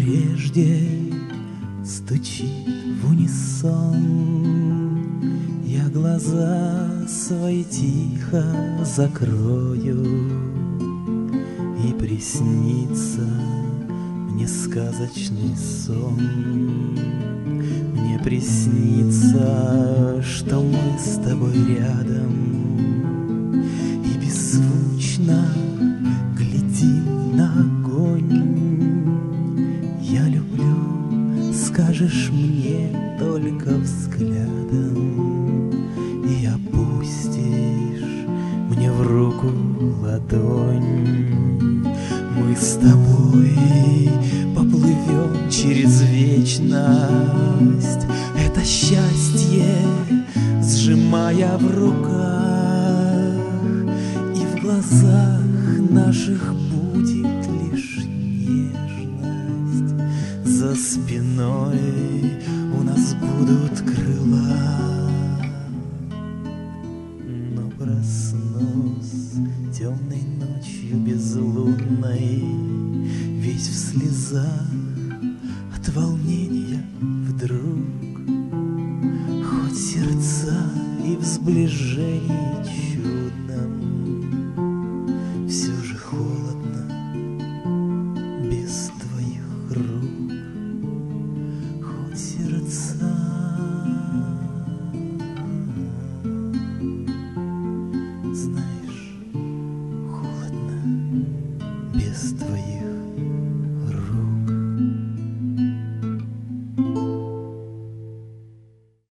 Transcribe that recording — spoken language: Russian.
прежде стучит в унисон. Я глаза свои тихо закрою, и приснится мне сказочный сон. Мне приснится, что мы с тобой рядом и беззвучно глядим на огонь. Я люблю, скажешь мне только взглядом, и опустишь мне в руку ладонь. Мы с тобой поплывем через вечность, это счастье сжимая в руках, и в глазах наших будет лишь нежность. За спиной у нас будут крыла, но проснусь темной ночью безлунной, весь в слезах от волнения вдруг. Хоть сердца и в сближении чудном, все же холодно без твоих рук. Хоть сердца знай,